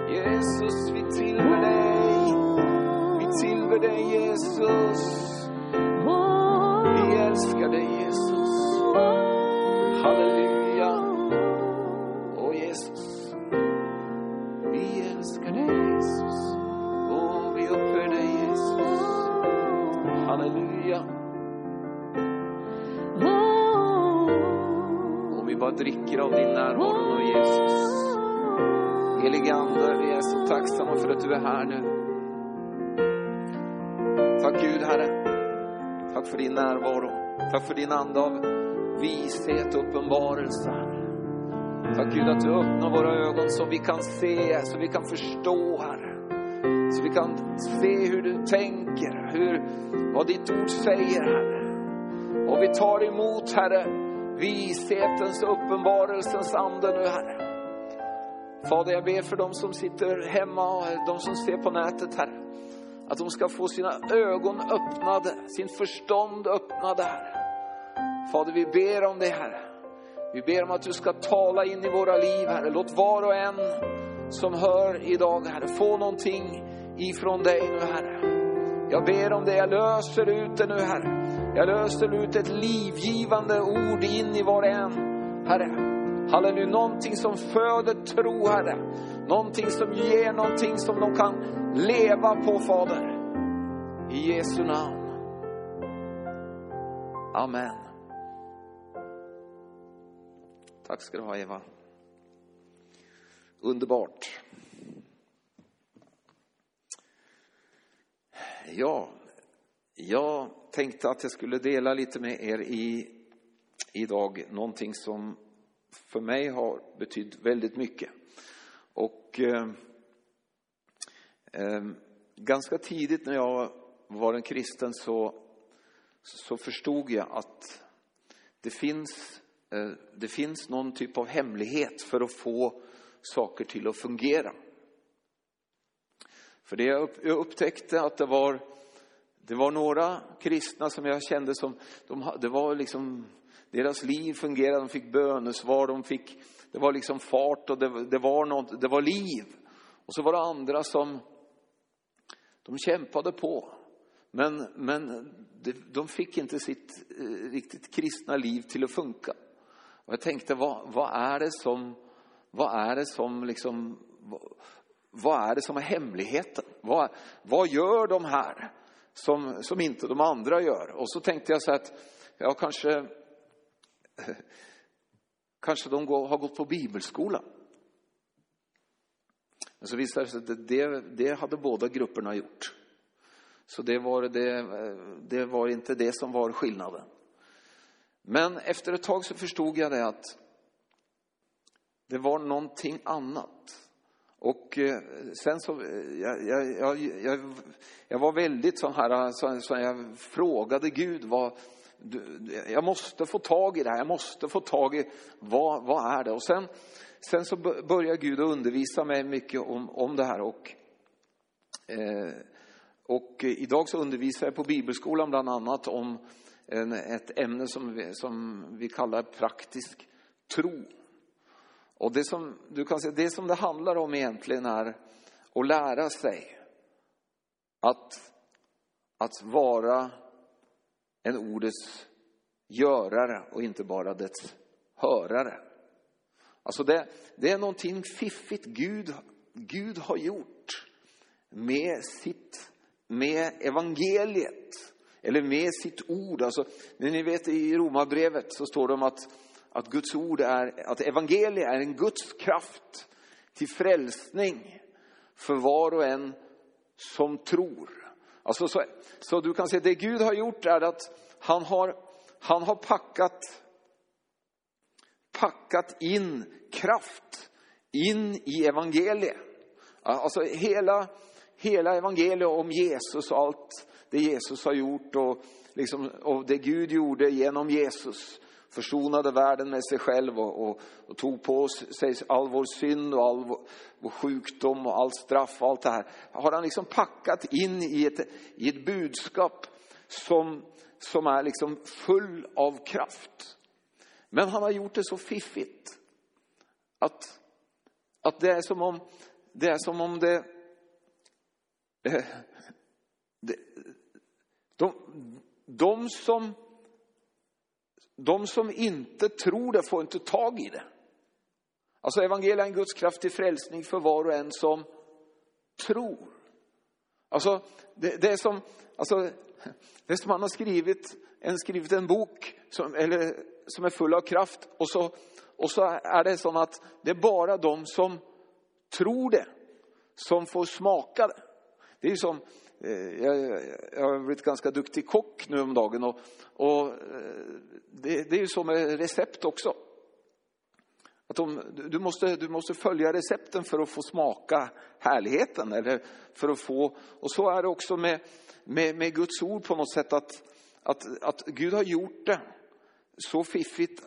Jesus, vi tillber dig. Vi tillber dig, Jesus. Vi älskar dig, Jesus. Halleluja. Åh, Jesus. Vi älskar dig, Jesus. Åh, vi upphöjer dig, Jesus. Halleluja. Och vi bara dricker av din närvaro nu, Jesus. Helige Ande, vi är så tacksamma för att du är här nu. Tack Gud, Herre. Tack för din närvaro. Tack för din ande av vishet och uppenbarelse. Tack Gud att du öppnar våra ögon så vi kan se, så vi kan förstå, Herre. Så vi kan se hur du tänker, vad ditt ord säger, Herre. Och vi tar emot, Herre, vishetens och uppenbarelsens ande nu, Herre. Fader, jag ber för dem som sitter hemma och de som ser på nätet, Herre. Att de ska få sina ögon öppnade, sin förstånd öppnade, Herre. Fader, vi ber om det, Herre. Vi ber om att du ska tala in i våra liv, Herre. Låt var och en som hör idag, Herre, få någonting ifrån dig nu, Herre. Jag ber om det, jag löser ut det nu, Herre. Jag löser ut ett livgivande ord in i var och en, Herre. Halleluja, någonting som föder tro, Herre. Någonting som ger någonting som de kan leva på, Fader. I Jesu namn. Amen. Tack ska du ha, Eva. Underbart. Ja, jag tänkte att jag skulle dela lite med er idag. Någonting som för mig har betytt väldigt mycket. Och ganska tidigt när jag var en kristen så förstod jag att det finns någon typ av hemlighet för att få saker till att fungera. För det jag upptäckte att det var några kristna som jag kände som det var liksom deras liv fungerade, de fick bönesvar, det var liksom fart och det var liv. Och så var det andra som de kämpade på. Men de fick inte sitt riktigt kristna liv till att funka. Och jag tänkte, vad är det som är hemligheten? Vad gör de här som inte de andra gör? Och så tänkte jag så att kanske de har gått på bibelskola. Men så visade det sig att det hade båda grupperna gjort. Så det var inte det som var skillnaden. Men efter ett tag så förstod jag det att det var någonting annat. Och sen så jag var väldigt så här, så jag frågade Gud jag måste få tag i det här. Jag måste få tag i vad är det? Och sen så började Gud att undervisa mig mycket om det här. Och idag så undervisar jag på bibelskolan bland annat om ett ämne som vi kallar praktisk tro. Och det som det handlar om egentligen är att lära sig att vara en ordets görare och inte bara dess hörare. Alltså det är någonting fiffigt Gud har gjort med evangeliet eller med sitt ord. Alltså, ni vet i Romarbrevet så står det om att Guds ord att evangeliet är en Guds kraft till frälsning för var och en som tror. Alltså så du kan säga det Gud har gjort är att han har packat in kraft in i evangeliet. Alltså hela evangeliet om Jesus och allt det Jesus har gjort och det Gud gjorde genom Jesus. Försonade världen med sig själv och tog på sig all vår synd och all vår sjukdom och all straff och allt det här. Har han liksom packat in i ett budskap som är liksom full av kraft. Men han har gjort det så fiffigt att det är som om det är som om de som inte tror det får inte tag i det. Alltså evangeliet är en Guds kraft till frälsning för var och en som tror. Alltså det är som man har skrivit en bok som är full av kraft, och så är det som att det är bara de som tror det som får smaka det. Det är ju som jag har blivit ganska duktig kock nu om dagen, och det är ju så med recept också. Att du måste följa recepten för att få smaka härligheten, eller för att få, och så är det också med Guds ord på något sätt, att Gud har gjort det så fiffigt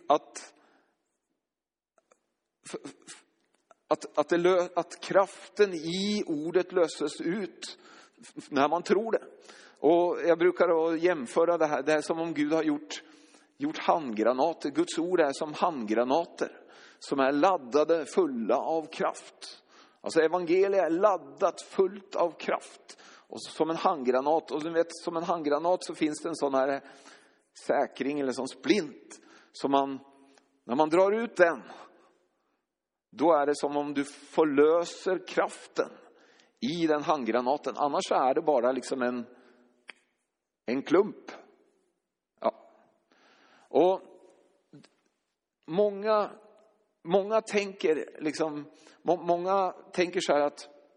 att kraften i ordet löses ut när man tror det. Och jag brukar jämföra det här som om Gud har gjort handgranater. Guds ord är som handgranater som är laddade, fulla av kraft. Alltså evangeliet är laddat, fullt av kraft. Och som en handgranat, och du vet, som en handgranat så finns det en sån här säkring eller sån splint som när man drar ut den, då är det som om du förlöser kraften i den handgranaten. Annars så är det bara liksom en klump. Ja. Och många tänker så här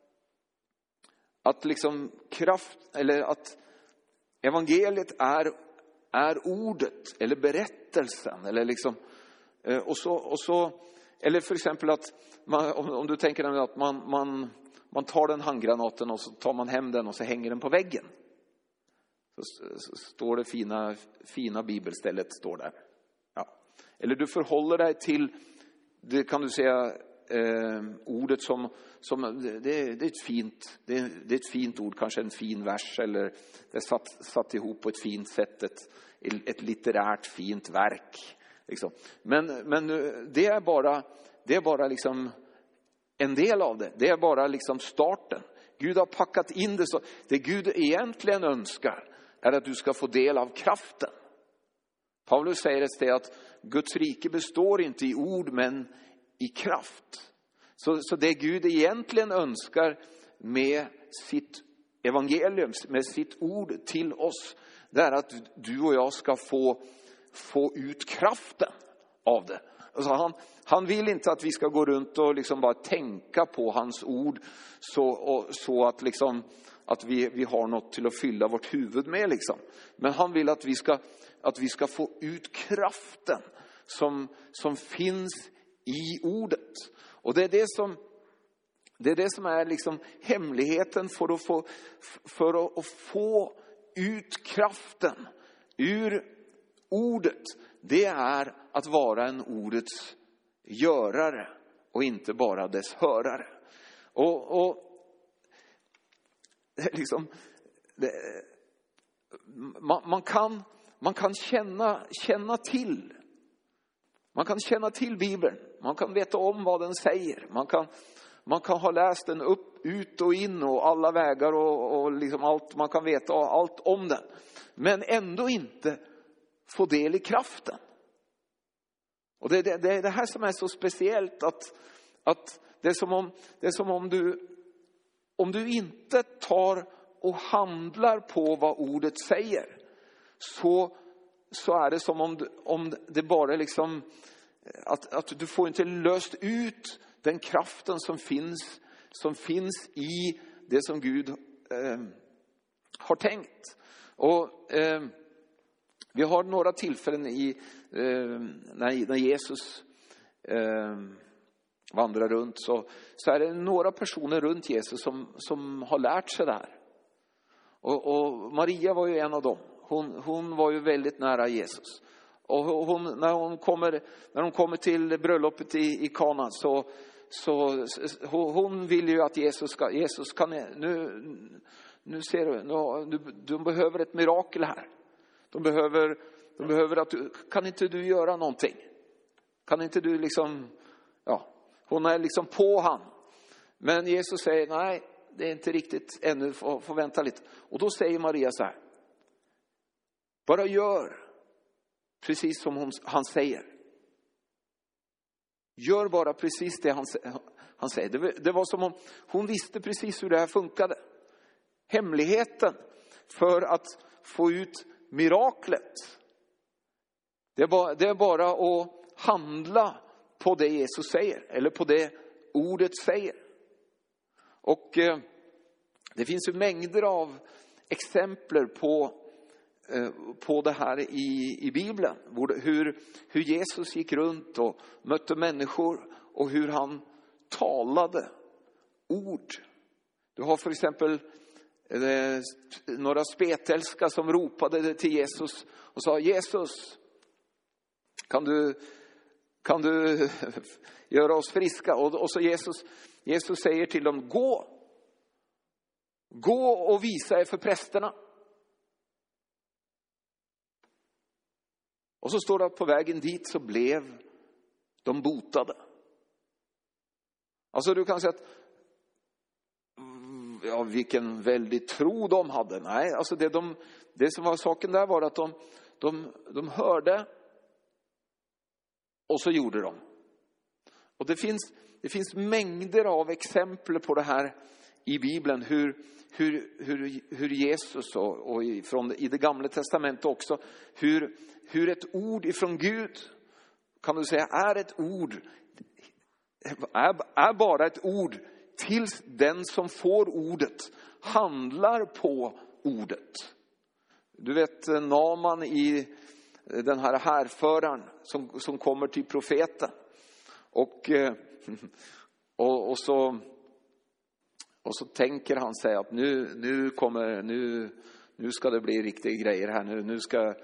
att liksom kraft, eller att evangeliet är ordet eller berättelsen, eller liksom och så eller för exempel att om du tänker att man tar den handgranaten och så tar man hem den och så hänger den på väggen. Så står det fina bibelstället står där. Ja. Eller du förhåller dig till, det kan du säga, ordet som det är ett fint ord, kanske en fin vers, eller det är satt ihop på ett fint sätt, ett litterärt fint verk liksom. Men det är bara liksom en del av det. Det är bara liksom starten. Gud har packat in det så. Det Gud egentligen önskar är att du ska få del av kraften. Paulus säger att Guds rike består inte i ord men i kraft. Så det Gud egentligen önskar med sitt evangelium, med sitt ord till oss, det är att du och jag ska få ut kraften av det. Alltså han vill inte att vi ska gå runt och liksom bara tänka på hans ord så att liksom att vi har något till att fylla vårt huvud med liksom. Men han vill att vi ska få ut kraften som finns i ordet. Och det är det som är liksom hemligheten för att få ut kraften ur ordet. Det är att vara en ordets görare och inte bara dess hörare. Och liksom, man kan känna till. Man kan känna till Bibeln. Man kan veta om vad den säger. Man kan ha läst den ut och in och alla vägar och liksom allt. Man kan veta allt om den. Men ändå inte få del i kraften. Och det är det här som är så speciellt, att det är som om du inte tar och handlar på vad ordet säger, så är det som om det bara liksom att du får inte löst ut den kraften som finns i det som Gud har tänkt. Och vi har några tillfällen när Jesus vandrar runt, så är det några personer runt Jesus som har lärt sig det här. Och Maria var ju en av dem. Hon var ju väldigt nära Jesus. Och när hon kommer till bröllopet i Kana, så hon vill ju att Jesus kan nu ser du, de behöver ett mirakel här. De behöver att kan inte du göra någonting? Kan inte du liksom, ja, hon är liksom på han. Men Jesus säger, nej, det är inte riktigt ännu, får vänta lite. Och då säger Maria så här: bara gör precis som han säger. Gör bara precis det han säger. Det var som om hon visste precis hur det här funkade. Hemligheten för att få ut miraklet, det är bara att handla på det Jesus säger, eller på det ordet säger. Och det finns ju mängder av exempel på det här i Bibeln. Hur Jesus gick runt och mötte människor och hur han talade ord. Du har för exempel några spetälska som ropade till Jesus och sa: Jesus, kan du göra oss friska? Och så Jesus säger till dem: gå och visa er för prästerna. Och så står det att på vägen dit så blev de botade. Alltså du kan säga att vilken väldig tro de hade. Nej, alltså det som var saken där var att de hörde och så gjorde de. Och det finns mängder av exempel på det här i Bibeln, hur Jesus och i det gamla testamentet också, hur ett ord ifrån Gud, kan du säga, är bara ett ord tills den som får ordet handlar på ordet. Du vet Naman, i den här härföraren som kommer till profeten och så tänker han sig att nu ska det bli riktiga grejer här, nu ska,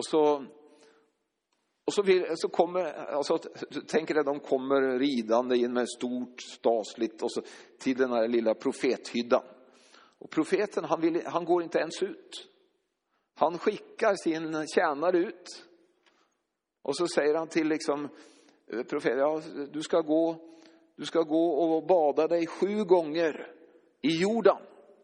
så kommer, alltså tänker jag, de kommer ridande in med stort stasligt och så till den här lilla profethyddan. Och profeten, han går inte ens ut. Han skickar sin tjänare ut. Och så säger han till profeten: ja, du ska gå och bada dig 7 gånger i Jordan.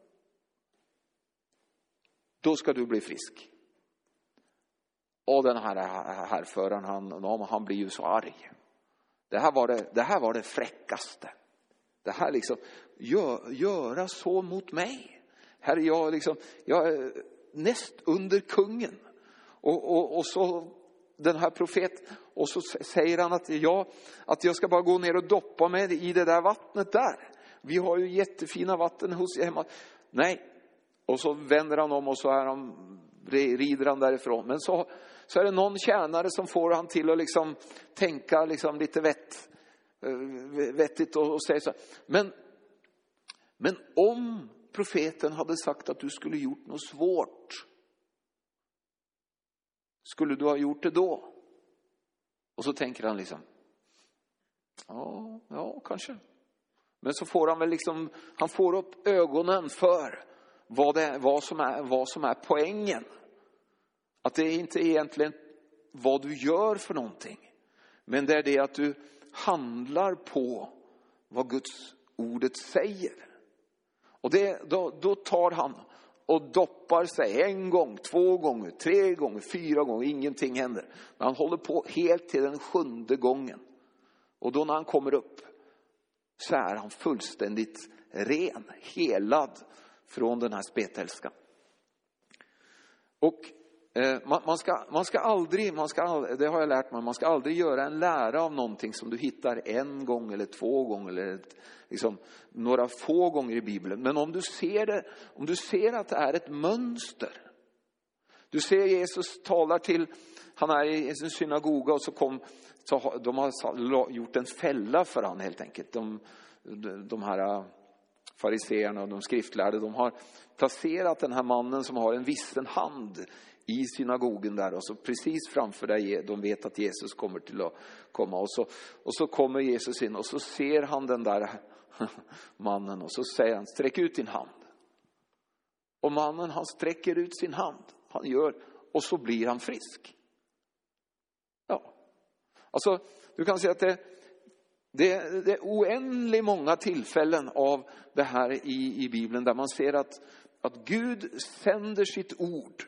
Då ska du bli frisk. Och den här härföraren, han blir ju så arg. Det här var det fräckaste. Det här göra så mot mig. Här är jag är näst under kungen. Och så den här profet, och så säger han att jag ska bara gå ner och doppa mig i det där vattnet där. Vi har ju jättefina vatten hos hemma. Nej. Och så vänder han om och så rider han därifrån. Men så är det någon tjänare som får han till att tänka lite vettigt och säga så här: men om profeten hade sagt att du skulle gjort något svårt, skulle du ha gjort det då? Och så tänker han ja kanske. Men så får han väl han får upp ögonen för vad som är poängen. Att det är inte egentligen vad du gör för någonting, men det är det att du handlar på vad Guds ordet säger. Och då tar han och doppar sig 1 gång, 2 gånger, 3 gånger, 4 gånger. Ingenting händer. Men han håller på helt till den 7:e gången. Och då när han kommer upp så är han fullständigt ren, helad från den här spetälskan. Och man ska aldrig, det har jag lärt mig, man ska aldrig göra en lära av någonting som du hittar 1 gång eller 2 gånger eller några få gånger i Bibeln. Men om du ser att det är ett mönster. Du ser Jesus talar till, han är i sin synagoga och så de har gjort en fälla för han helt enkelt. De här fariseerna och de skriftlärde, de har placerat den här mannen som har en vissen hand i synagogen där, och så precis framför dig, de vet att Jesus kommer till att komma, och så kommer Jesus in och så ser han den där mannen och så säger han: sträck ut din hand. Och mannen, han sträcker ut sin hand, han gör, och så blir han frisk. Ja, alltså du kan säga att Det är oändligt många tillfällen av det här i Bibeln där man ser att Gud sänder sitt ord.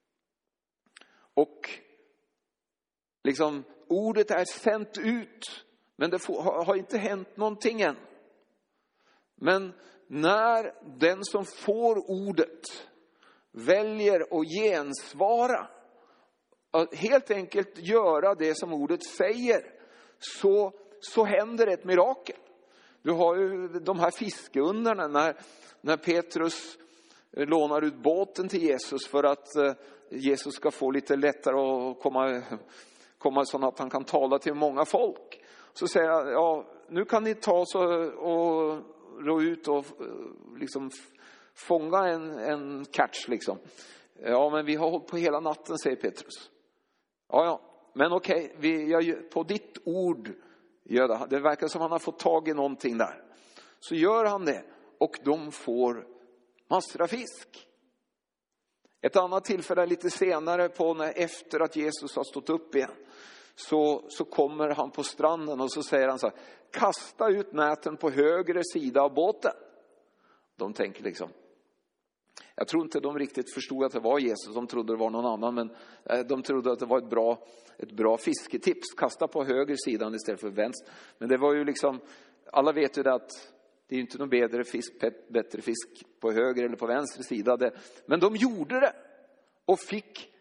Och liksom ordet är sänt ut, men det har inte hänt någonting än. Men när den som får ordet väljer att gensvara, att helt enkelt göra det som ordet säger, så händer ett mirakel. Du har ju de här fiskeundarna när Petrus lånar ut båten till Jesus för att Jesus ska få lite lättare att komma så att han kan tala till många folk. Så säger jag, ja, nu kan ni ta och ro ut och liksom fånga en catch liksom. Ja, men vi har hållit på hela natten, säger Petrus. Ja, men okej, på ditt ord gör det. Det verkar som han har fått tag i någonting där. Så gör han det och de får massor av fisk. Ett annat tillfälle lite senare efter att Jesus har stått upp igen, så kommer han på stranden och så säger han så här: kasta ut näten på högre sida av båten. De tänker liksom, jag tror inte de riktigt förstod att det var Jesus, de trodde det var någon annan, men de trodde att det var ett bra fisketips, kasta på höger sidan istället för vänster. Men det var ju liksom, alla vet ju det att det är inte någon bättre fisk på höger eller på vänster sida. Men de gjorde det och fick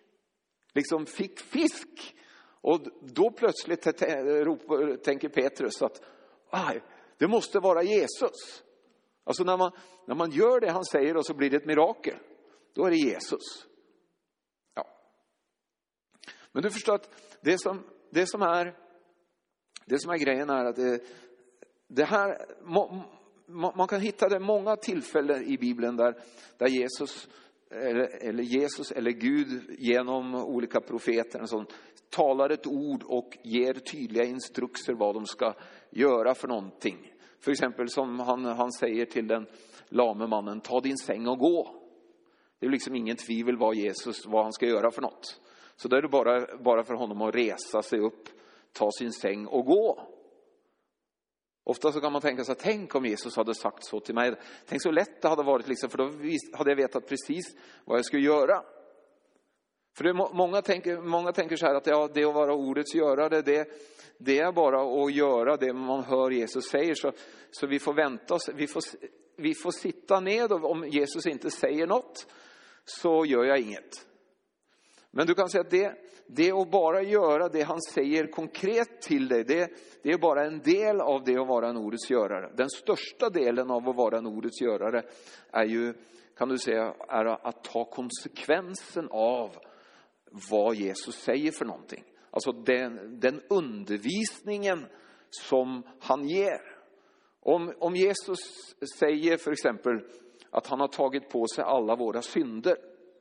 fisk. Och då plötsligt tänker Petrus att det måste vara Jesus. Alltså när man gör det han säger och så blir det ett mirakel, då är det Jesus. Ja. Men du förstår att det som är grejen är att det här, man kan hitta det många tillfällen i Bibeln där Jesus eller Gud genom olika profeter som talar ett ord och ger tydliga instruktioner vad de ska göra för någonting. För exempel som han säger till den lame mannen, ta din säng och gå. Det är liksom ingen tvivel vad han ska göra för något. Så då är det bara för honom att resa sig upp, ta sin säng och gå. Ofta så kan man tänka sig, tänk om Jesus hade sagt så till mig. Tänk så lätt det hade varit liksom, för då hade jag vetat precis vad jag skulle göra. För många tänker så här att det att vara ordets görare, det är bara att göra det man hör Jesus säger. Så vi får vänta oss, vi får sitta ned, och om Jesus inte säger något så gör jag inget. Men du kan säga att det att bara göra det han säger konkret till dig, det är bara en del av det att vara en ordets görare. Den största delen av att vara en ordets görare är ju, kan du säga, är att ta konsekvensen av vad Jesus säger för någonting. Alltså den undervisningen som han ger. Om Jesus säger för exempel att han har tagit på sig alla våra synder,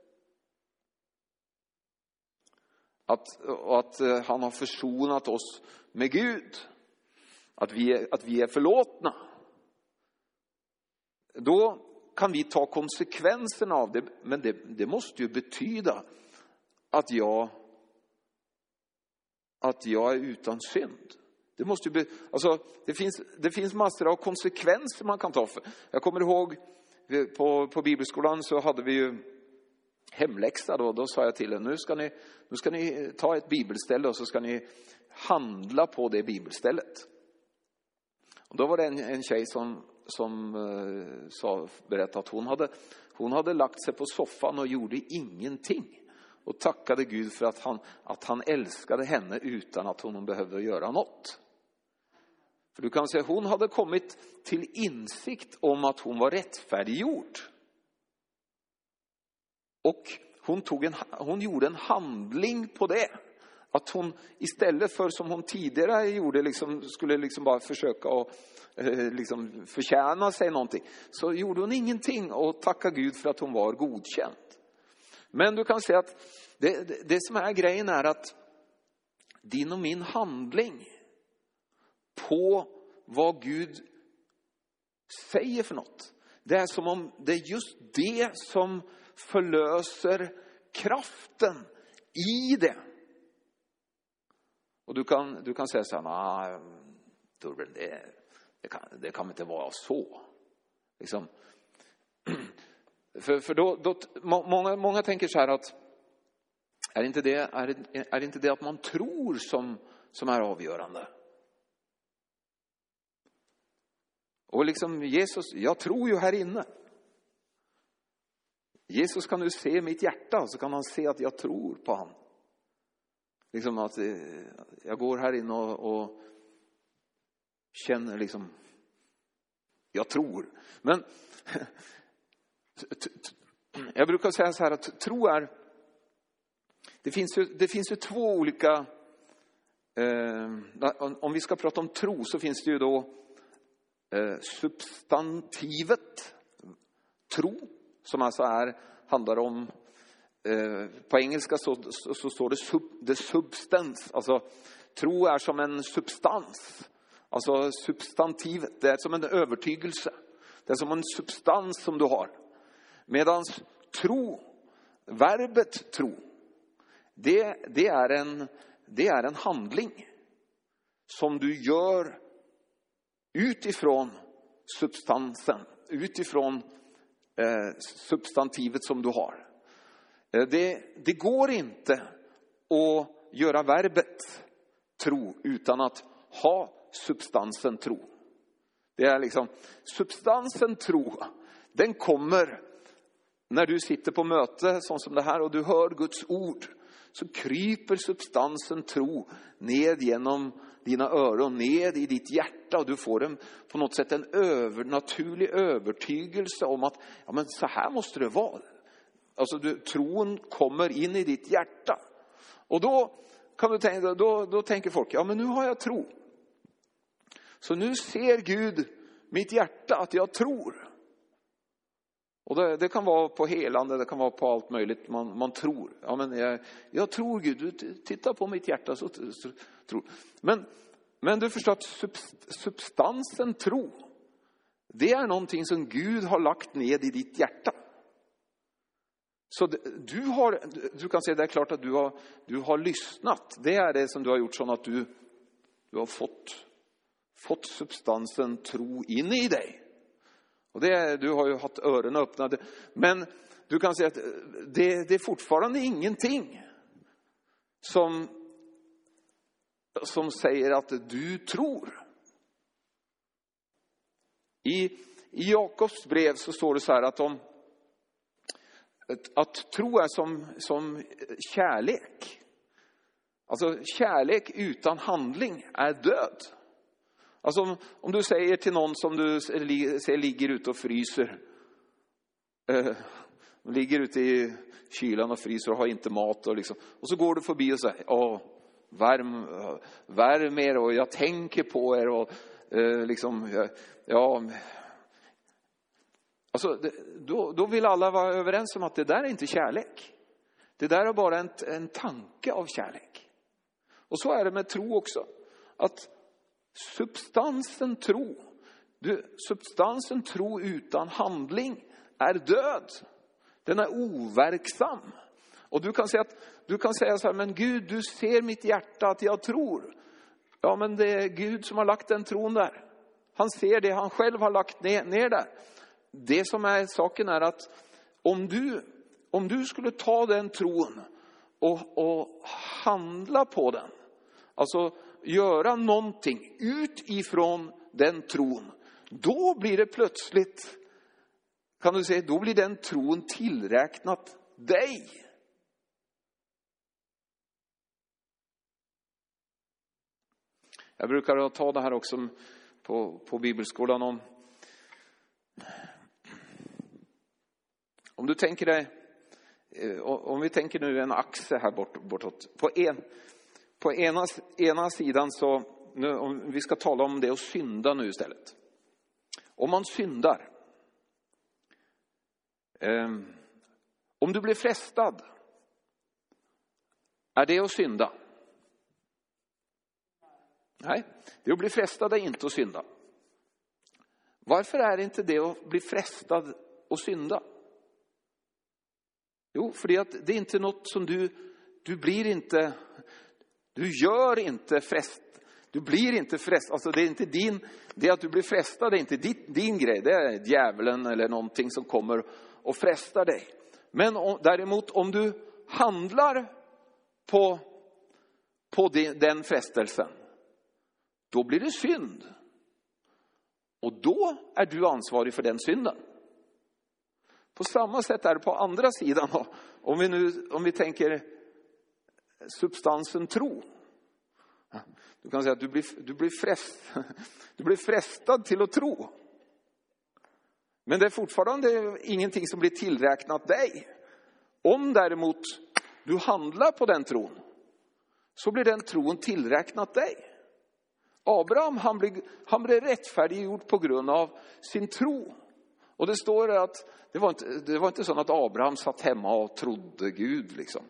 att han har försonat oss med Gud, att vi är förlåtna, då kan vi ta konsekvenserna av det. Men det måste ju betyda att jag är utan synd. Det måste ju det finns massor av konsekvenser man kan ta. Jag kommer ihåg på bibelskolan så hade vi ju hemläxa då sa jag till er, nu ska ni ta ett bibelställe och så ska ni handla på det bibelstället. Och då var det en tjej som berättade att hon hade lagt sig på soffan och gjorde ingenting. Och tackade Gud för att han älskade henne utan att hon behövde göra något. För du kan säga, hon hade kommit till insikt om att hon var rättfärdiggjord. Och hon gjorde en handling på det. Att hon istället för som hon tidigare gjorde skulle bara försöka att förtjäna sig någonting. Så gjorde hon ingenting och tacka Gud för att hon var godkänd. Men du kan säga att det som är grejen är att din och min handling på vad Gud säger för något. Det är som om det är just det som förlöser kraften i det. Och du kan säga så här, Torbjörn, det kan inte vara så. Liksom. För då många tänker så här att är inte det att man tror som är avgörande? Och liksom Jesus, jag tror ju här inne. Jesus kan nu se mitt hjärta, så kan han se att jag tror på han. Liksom att jag går här inne och känner liksom, jag tror. Men jag brukar säga så här att tro är, det finns ju två olika, om vi ska prata om tro så finns det ju då substantivet tro, som alltså handlar om, på engelska så står det the substance, alltså tro är som en substans, alltså substantivet, det är som en övertygelse, det är som en substans som du har. Medan tro, verbet tro, det är en handling som du gör utifrån substansen, utifrån substantivet som du har. Det går inte att göra verbet tro utan att ha substansen tro. Det är liksom, substansen tro, den kommer när du sitter på möte sånt som det här och du hör Guds ord, så kryper substansen tro ned genom dina öron, ned i ditt hjärta, och du får på något sätt en övernaturlig övertygelse om att ja, men så här måste det vara. Alltså tron kommer in i ditt hjärta. Och då kan du tänka, då tänker folk, ja men nu har jag tro. Så nu ser Gud mitt hjärta att jag tror. Och det kan vara på helande, det kan vara på allt möjligt man tror. Ja men jag tror Gud, du tittar på mitt hjärta så tror. Men du förstår att substansen tro, det är någonting som Gud har lagt ned i ditt hjärta. Så du kan säga, det är klart att du har lyssnat. Det är det som du har gjort, så att du har fått substansen tro in i dig. Och du har ju haft öronen öppnade. Men du kan säga att det är fortfarande ingenting som säger att du tror. I Jakobs brev så står det så här att tro är som kärlek. Alltså kärlek utan handling är död. Alltså om du säger till någon som du ser ligger ute och fryser. Ligger ute i kylan och fryser och har inte mat. Och så går du förbi och säger, värm er och jag tänker på er. Och Alltså, då vill alla vara överens om att det där är inte kärlek. Det där är bara en tanke av kärlek. Och så är det med tro också. Att substansen tro utan handling är död. Den är overksam. Och du kan säga så här, men Gud, du ser mitt hjärta att jag tror. Ja, men det är Gud som har lagt den tron där. Han ser det han själv har lagt ner där. Det som är saken är att om du skulle ta den tron och handla på den, alltså göra någonting utifrån den tron, då blir det plötsligt, kan du säga, då blir den tron tillräknat dig. Jag brukar ta det här också på bibelskolan om du tänker dig, om vi tänker nu en axe här bortåt. På ena sidan så, nu, om vi ska tala om det och synda nu istället. Om man syndar. Om du blir frestad. Är det att synda? Nej, det att bli frestad är inte att synda. Varför är det inte det att bli frestad och synda? Jo, för det är inte något som du gör inte Du blir inte frestad, alltså det är inte det att du blir frestad, det är inte din grej. Det är djävulen eller någonting som kommer och frestar dig. Men däremot om du handlar på den frestelsen, då blir det synd. Och då är du ansvarig för den synden. På samma sätt är det på andra sidan. Om vi tänker substansen tro. Du kan säga att du blir frestad till att tro. Men det är fortfarande ingenting som blir tillräknat dig. Om däremot du handlar på den tron, så blir den tron tillräknat dig. Abraham, han blev rättfärdiggjord på grund av sin tro. Och det står att det var inte så att Abraham satt hemma och trodde Gud liksom.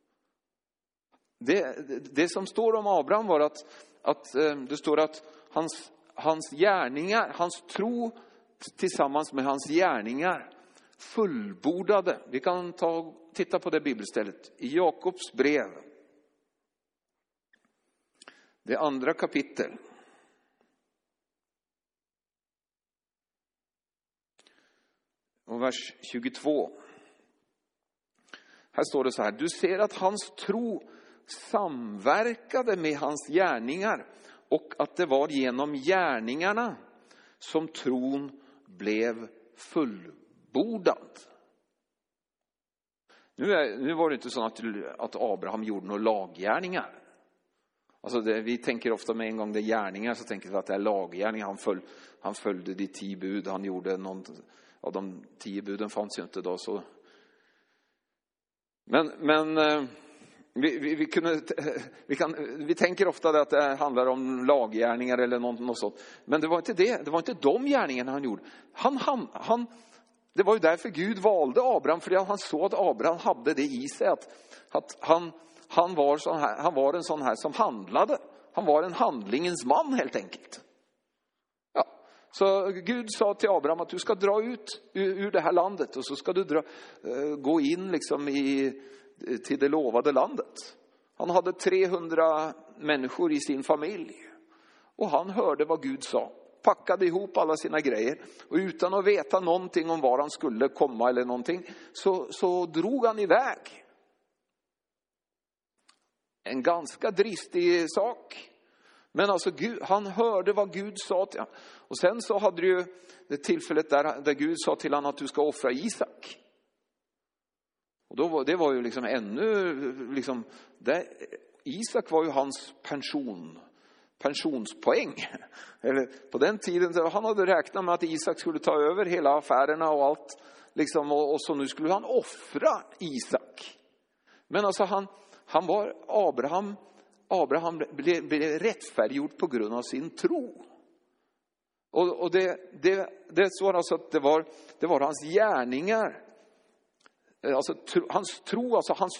Det som står om Abraham var att det står att hans gärningar, hans tro tillsammans med hans gärningar fullbordade. Vi kan titta på det bibelstället i Jakobs brev. Det andra kapitel. Och vers 22. Här står det så här: du ser att hans tro samverkade med hans gärningar, och att det var genom gärningarna som tron blev fullbordad. Nu var det inte så att Abraham gjorde några laggärningar. Alltså vi tänker ofta med en gång det är gärningar, så tänker vi att det är laggärningar. Han följde de 10 bud, han gjorde någon av de 10 buden fanns ju inte då så. Men vi tänker ofta att det handlar om laggärningar eller något sånt. Men det var inte det. Det var inte de gärningarna han gjorde. Det var ju därför Gud valde Abraham. För han såg att Abraham hade det i sig. Att han var en sån här som handlade. Han var en handlingens man helt enkelt. Ja. Så Gud sa till Abraham att du ska dra ut ur det här landet. Och så ska du gå in liksom till det lovade landet. Han hade 300 människor i sin familj. Och han hörde vad Gud sa. Packade ihop alla sina grejer. Och utan att veta någonting om var han skulle komma eller någonting, så drog han iväg. En ganska dristig sak. Men alltså han hörde vad Gud sa till honom. Och sen så hade du ju det tillfället där Gud sa till honom att du ska offra Isak. Och det var ju liksom ännu liksom, Isak var ju hans pensionspoäng. Eller på den tiden han hade räknat med att Isak skulle ta över hela affärerna och allt liksom, och så nu skulle han offra Isak. Men alltså han var Abraham blev rättfärdiggjord på grund av sin tro. Och det så alltså att det var hans gärningar. Alltså hans tro, alltså hans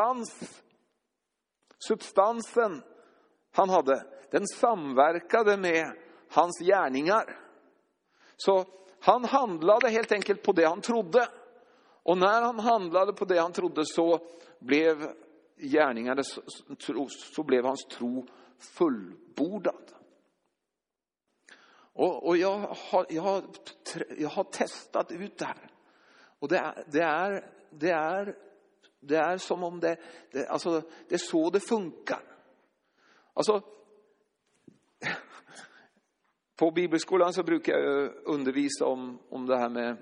substansen han hade, den samverkade med hans gärningar. Så han handlade helt enkelt på det han trodde. Och när han handlade på det han trodde så blev gärningarna, så blev hans tro fullbordad. Och jag har testat ut det här. Och det är som om det är så det funkar. Alltså på bibelskolan så brukar jag undervisa om det här med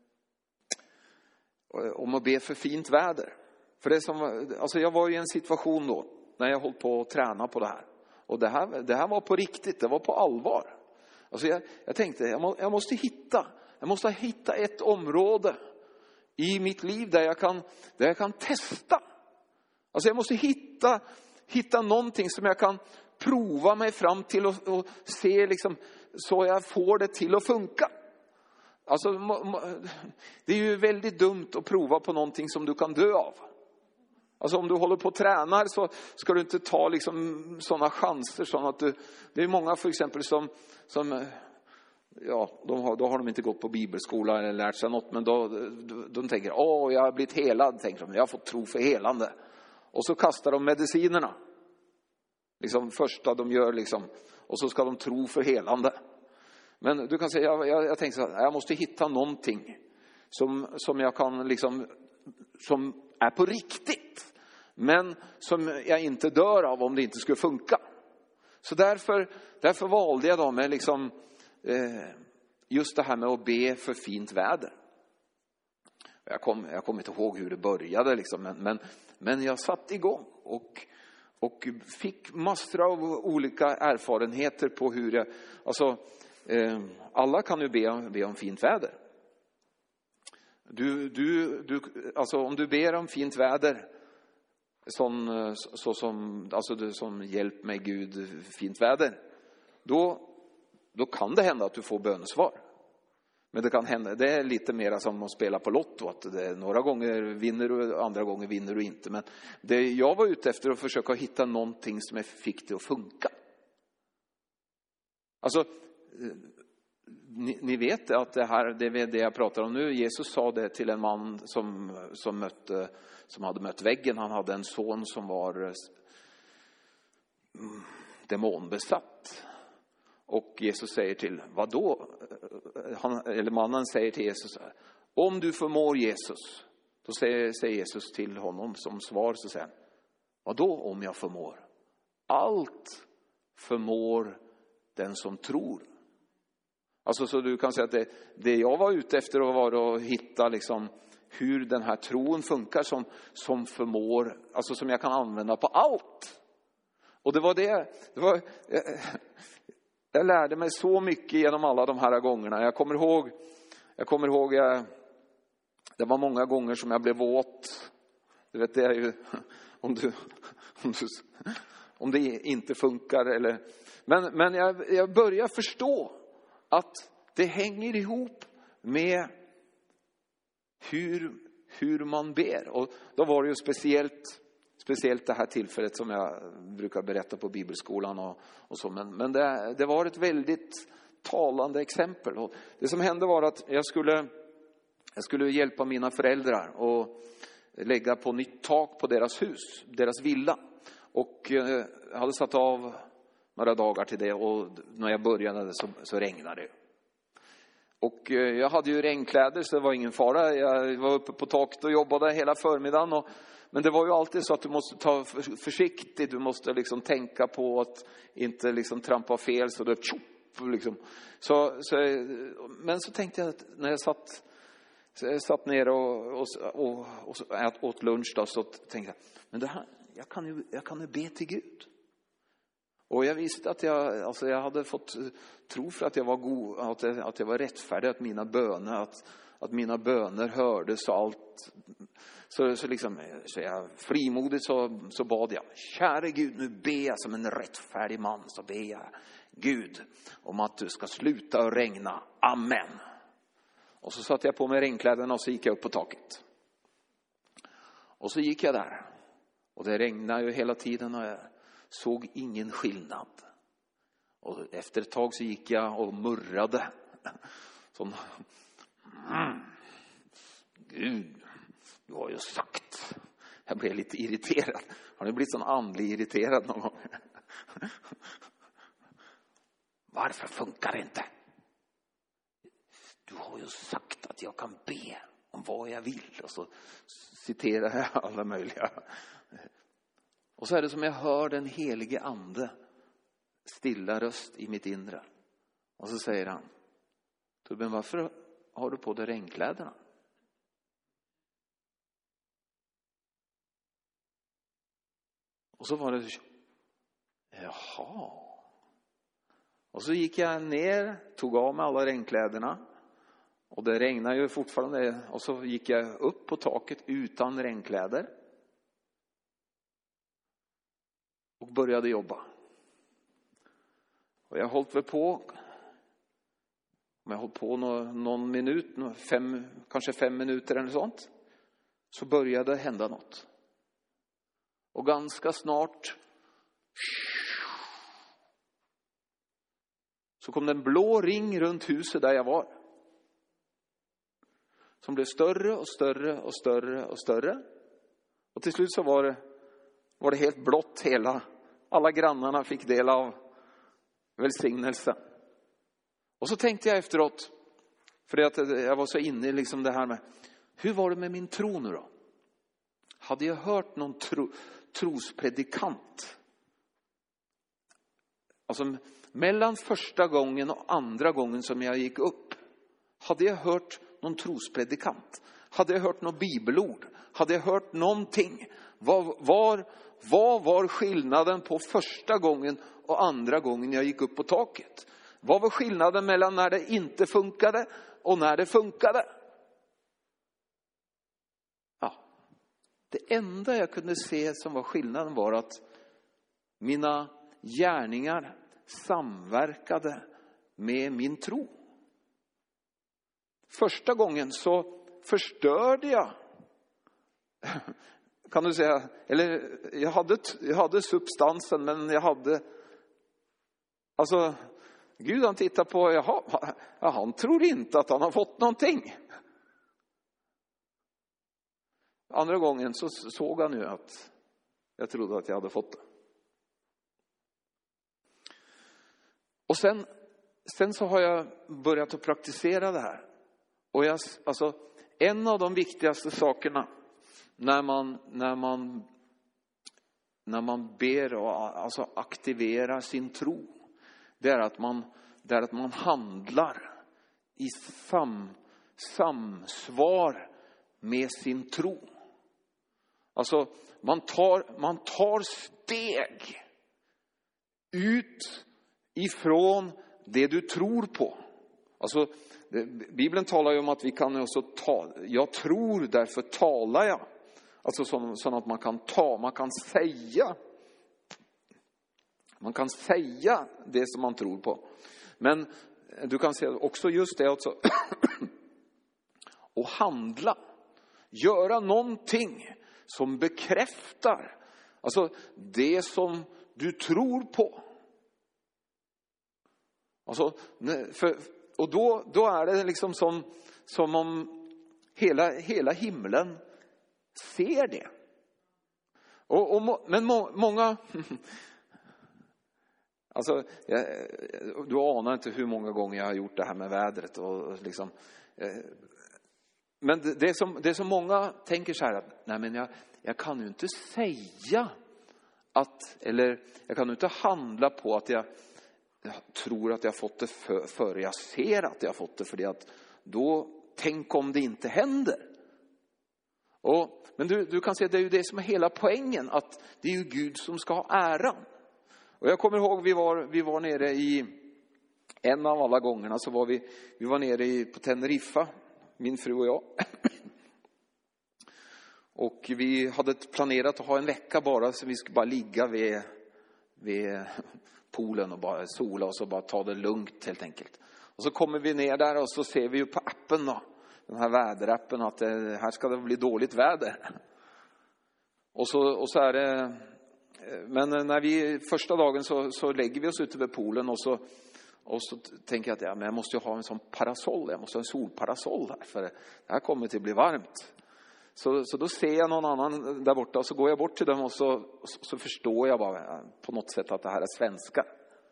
om att be för fint väder. För det jag var i en situation då när jag höll på att träna på det här. Och det här var på riktigt, det var på allvar. Alltså jag tänkte jag måste hitta ett område i mitt liv där jag kan testa. Alltså jag måste hitta någonting som jag kan prova mig fram till och se liksom, så jag får det till att funka. Alltså det är ju väldigt dumt att prova på någonting som du kan dö av. Alltså om du håller på och tränar så ska du inte ta liksom sådana chanser som att det är många för exempel som ja, då har de inte gått på bibelskola eller lärt sig något, men de tänker, jag har blivit helad, tänker de, jag har fått tro för helande. Och så kastar de medicinerna. Liksom första de gör liksom, och så ska de tro för helande. Men du kan säga, jag tänkte så här, jag måste hitta någonting som jag kan liksom, som är på riktigt. Men som jag inte dör av om det inte skulle funka. Så därför valde jag då med liksom, just det här med att be för fint väder. Jag kommer inte ihåg hur det började liksom, men jag satt igång och fick massor av olika erfarenheter på hur jag, alltså alla kan ju be om fint väder. Alltså om du ber om fint väder som hjälp med Gud, fint väder, då kan det hända att du får bönesvar. Men det kan hända, det är lite mer som att spela på lotto, att det några gånger vinner du, andra gånger vinner du inte. Men det jag var ute efter att försöka hitta någonting som fick det att funka. Alltså, ni vet att det är det jag pratar om nu. Jesus sa det till en man som hade mött väggen. Han hade en son som var demonbesatt. Och Jesus säger till, vadå? Mannen säger till Jesus, om du förmår Jesus. Då säger Jesus till honom som svar, så säger han, vadå om jag förmår? Allt förmår den som tror. Alltså så du kan säga att det jag var ute efter var att hitta liksom hur den här tron funkar som förmår, alltså som jag kan använda på allt. Och det var jag lärde mig så mycket genom alla de här gångerna. Jag kommer ihåg det var många gånger som jag blev våt. Du vet, det är ju om det inte funkar eller, men jag börjar förstå att det hänger ihop med hur man ber. Och då var det ju speciellt det här tillfället som jag brukar berätta på bibelskolan och så. Men det var ett väldigt talande exempel. Och det som hände var att jag skulle hjälpa mina föräldrar och lägga på nytt tak på deras hus, deras villa. Och jag hade satt av några dagar till det, och när jag började så regnade det. Och jag hade ju regnkläder, så det var ingen fara. Jag var uppe på taket och jobbade hela förmiddagen. Men det var ju alltid så att du måste ta försiktigt. Du måste liksom tänka på att inte liksom trampa fel. Så det liksom. Men så tänkte jag att när jag satt ner och åt lunch då, så tänkte jag, men det här, jag kan ju be till Gud. Och jag visste att jag hade fått tro för att jag var god, att jag var rättfärdig, att mina böner hördes och allt. Så jag frimodigt så bad jag, kära Gud, nu ber jag som en rättfärdig man, så ber jag Gud om att du ska sluta att regna. Amen. Och så satte jag på mig regnkläderna och så gick jag upp på taket. Och så gick jag där. Och det regnade ju hela tiden och jag såg ingen skillnad. Och efter ett tag så gick jag och murrade. Som, Gud, du har ju sagt. Jag blev lite irriterad. Har ni blivit sån andlig irriterad någon gång? Varför funkar det inte? Du har ju sagt att jag kan be om vad jag vill. Och så citerar jag alla möjliga. Och så är det som jag hör den helige ande stilla röst i mitt inre. Och så säger han, Tobben, varför har du på dig regnkläderna? Och så var det, jaha. Och så gick jag ner, tog av mig alla regnkläderna. Och det regnade ju fortfarande. Och så gick jag upp på taket utan regnkläder. Och började jobba. Och jag höll på. Om jag höll på någon minut, kanske 5 minuter eller sånt. Så började det hända något. Och ganska snart så kom det en blå ring runt huset där jag var. Som blev större och större och större och större. Och till slut så var det helt blått hela. Alla grannarna fick del välsignelse. Och så tänkte jag efteråt, för att jag var så inne i liksom det här med, hur var det med min tro nu då? Hade jag hört någon trospredikant? Alltså mellan första gången och andra gången som jag gick upp, hade jag hört någon trospredikant? Hade jag hört något bibelord? Hade jag hört någonting? Vad var skillnaden på första gången och andra gången jag gick upp på taket? Vad var skillnaden mellan när det inte funkade och när det funkade? Ja, det enda jag kunde se som var skillnaden var att mina gärningar samverkade med min tro. Första gången så förstörde jag, kan du säga, eller jag hade substansen, men jag hade, alltså Gud han tittar på, jaha, han tror inte att han har fått någonting. Andra gången så såg han ju att jag trodde att jag hade fått det. Och sen så har jag börjat att praktisera det här. Och alltså en av de viktigaste sakerna när man ber och alltså aktiverar sin tro, det är att man handlar i samsvar med sin tro. Alltså man tar steg ut ifrån det du tror på. Alltså Bibeln talar ju om att vi kan också jag tror, därför talar jag. Alltså så att man kan säga det som man tror på. Men du kan säga också just det också och handla. Göra någonting som bekräftar alltså det som du tror på. Alltså, och då är det liksom som om hela himlen ser det. Men många alltså du anar inte hur många gånger jag har gjort det här med vädret och liksom men det som många tänker så här att nej, men jag kan ju inte säga att, eller jag kan ju inte handla på att jag tror att jag fått det före jag ser att jag fått det, för att då tänk om det inte händer. Men du kan se, det är ju det som är hela poängen, att det är ju Gud som ska ha äran. Och jag kommer ihåg vi var nere i en av alla gångerna så var vi var nere på Teneriffa, min fru och jag. Och vi hade planerat att ha en vecka bara, så vi skulle bara ligga vid poolen och bara sola och så bara ta det lugnt helt enkelt. Och så kommer vi ner där och så ser vi ju på appen då, den här väderappen, att här ska det bli dåligt väder. Och så är det, men när vi första dagen så lägger vi oss ute vid poolen och så tänker jag att men jag måste ju ha en sån parasoll, jag måste ha en solparasoll här, för det här kommer till att bli varmt. Så då ser jag någon annan där borta och så går jag bort till dem och så förstår jag bara på något sätt att det här är svenska.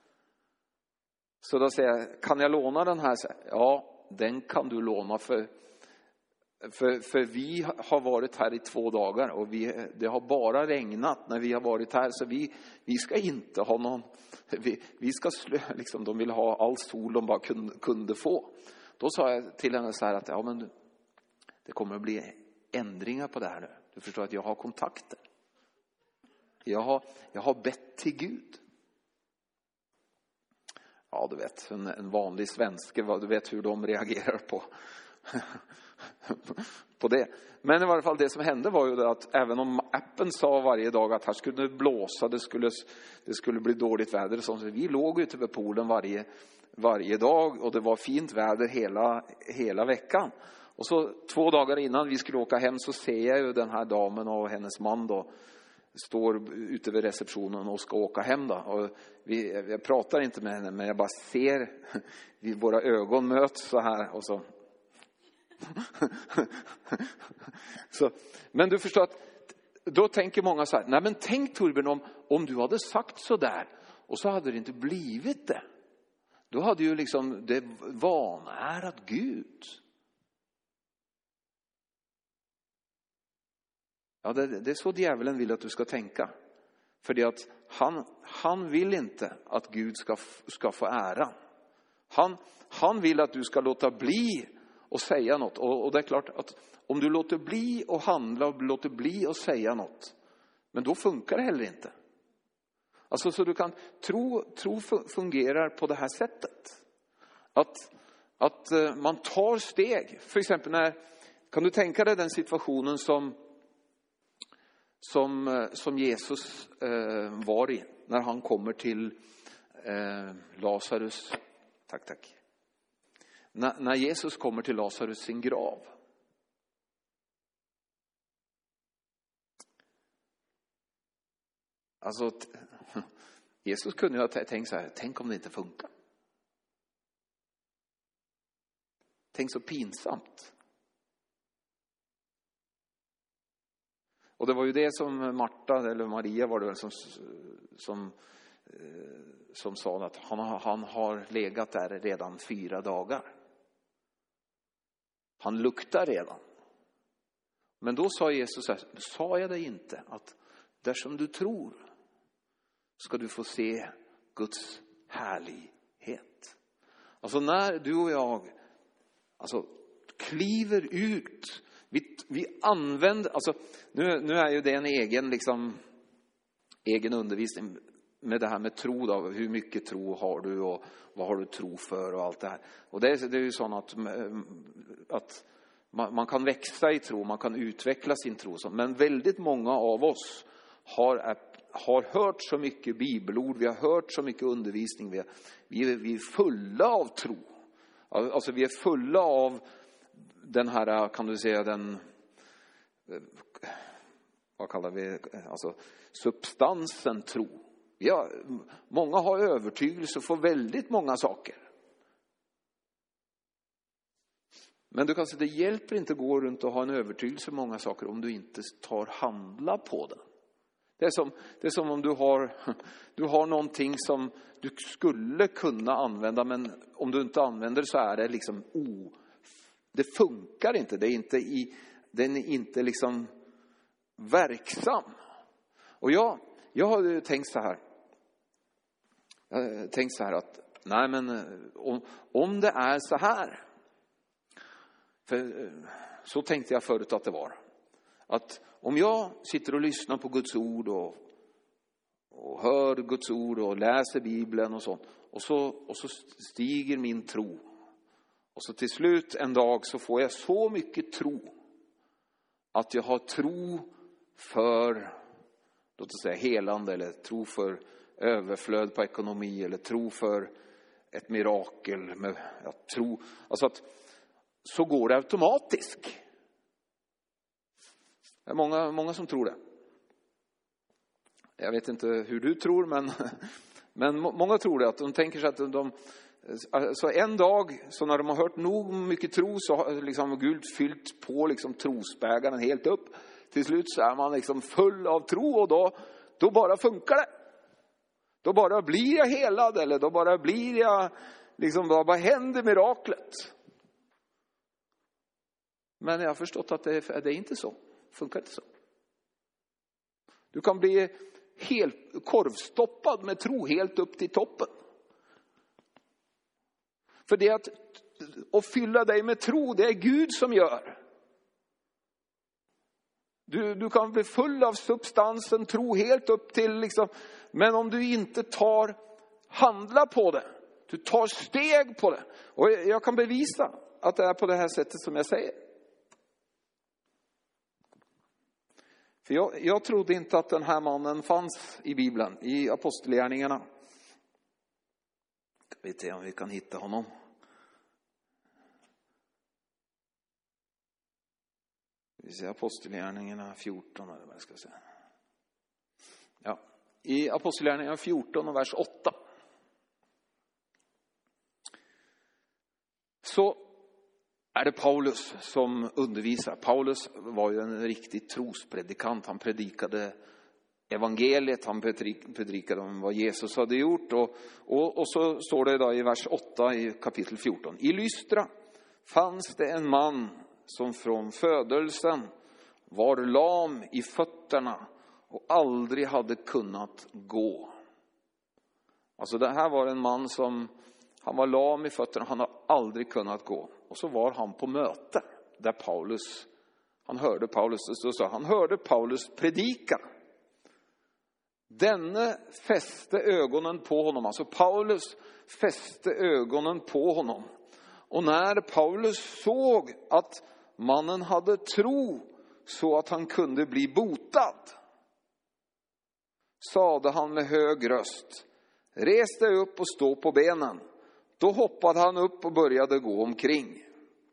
Så då säger jag, kan jag låna den här? Ja, den kan du låna för vi har varit här i 2 dagar och det har bara regnat när vi har varit här, så vi ska inte ha någon, vi ska liksom, de vill ha all sol de bara kunde få. Då sa jag till henne så här att ja, men det kommer att bli ändringar på det här nu. Du förstår att jag har kontakter. Jag har bett till Gud. Ja, du vet, en vanlig svenske, du vet hur de reagerar på det. Men i varje fall det som hände var ju att även om appen sa varje dag att här skulle det blåsa, det skulle bli dåligt väder, så vi låg ute vid poolen varje dag och det var fint väder hela veckan. Och så 2 dagar innan vi skulle åka hem så ser jag ju den här damen och hennes man då står ute vid receptionen och ska åka hem då. Och jag pratar inte med henne, men jag bara ser våra ögon möts så här och så. Men du förstår att då tänker många så här, nej men tänk Torbjörn om du hade sagt så där och så hade det inte blivit det. Då hade ju liksom det vanärat Gud. Ja, det är så djävulen vill att du ska tänka. För det att han vill inte att Gud ska få ära. Han vill att du ska låta bli och säga något. Och det är klart att om du låter bli och handla och låter bli och säga något, men då funkar det heller inte. Alltså så du kan tro fungerar på det här sättet. Att man tar steg. För exempel kan du tänka dig den situationen som Jesus var i när han kommer till Lazarus. Tack. När Jesus kommer till Lazarus sin grav. Alltså Jesus kunde ju ha tänkt så här, tänk om det inte funkar. Tänk så pinsamt. Och det var ju det som Marta eller Maria var det väl som sa att han har legat där redan 4 dagar. Han luktar redan. Men då sa Jesus så här, sa jag dig inte att där som du tror ska du få se Guds härlighet. Alltså när du och jag kliver ut, vi använder, alltså nu är ju det en egen undervisning med det här med tro då, hur mycket tro har du och vad har du tro för och allt det här. Och det är ju så att man kan växa i tro, man kan utveckla sin tro. Men väldigt många av oss har hört så mycket bibelord, vi har hört så mycket undervisning, vi är fulla av tro. Alltså vi är fulla av den här, kan du säga, den, vad kallar vi, alltså substansen tro. Ja, många har övertygelse för väldigt många saker. Men du kan säga, det hjälper inte att gå runt och ha en övertygelse för många saker om du inte handla på den. Det är som om du har någonting som du skulle kunna använda, men om du inte använder så är det liksom det funkar inte. Den är inte liksom verksam. Och jag har tänkt så här. Jag har tänkt så här att nej, men om det är så här. För så tänkte jag förut att det var. Att om jag sitter och lyssnar på Guds ord och hör Guds ord och läser Bibeln och sånt. Och så stiger min tro. Och så till slut en dag så får jag så mycket tro. Att jag har tro för, låt oss säga, helande. Eller tro för överflöd på ekonomi. Eller tro för ett mirakel. Med att tro, alltså att så går det automatiskt. Det är många som tror det. Jag vet inte hur du tror, men många tror det. Att de tänker sig att så en dag, så när de har hört nog mycket tro, så har liksom Gud fyllt på liksom trosbägaren helt upp. Till slut så är man liksom full av tro, och då bara funkar det. Då bara blir jag helad, eller då bara blir jag liksom, vad händer miraklet? Men jag har förstått att det är inte så. Funkar inte så. Du kan bli helt korvstoppad med tro helt upp till toppen. För det att fylla dig med tro, det är Gud som gör. Du kan bli full av substansen, tro helt upp till liksom. Men om du inte handlar på det, du tar steg på det. Och jag kan bevisa att det är på det här sättet som jag säger. För jag trodde inte att den här mannen fanns i Bibeln, i apostelgärningarna. Jag vet inte om vi kan hitta honom. Vi ser apostelgärningarna 14, eller vad jag ska säga. Ja, i apostelgärningarna 14 och vers 8. Så är det Paulus som undervisar. Paulus var ju en riktig trospredikant. Han predikade evangeliet. Han predikade om vad Jesus hade gjort. Och så står det då i vers 8 i kapitel 14. I Lystra fanns det en man som från födelsen var lam i fötterna och aldrig hade kunnat gå. Alltså det här var en man som, han var lam i fötterna, han har aldrig kunnat gå. Och så var han på möte där han hörde Paulus predika. Denne fäste ögonen på honom, alltså Paulus fäste ögonen på honom. Och när Paulus såg att mannen hade tro så att han kunde bli botad, sade han med hög röst: res dig upp och stå på benen. Då hoppade han upp och började gå omkring.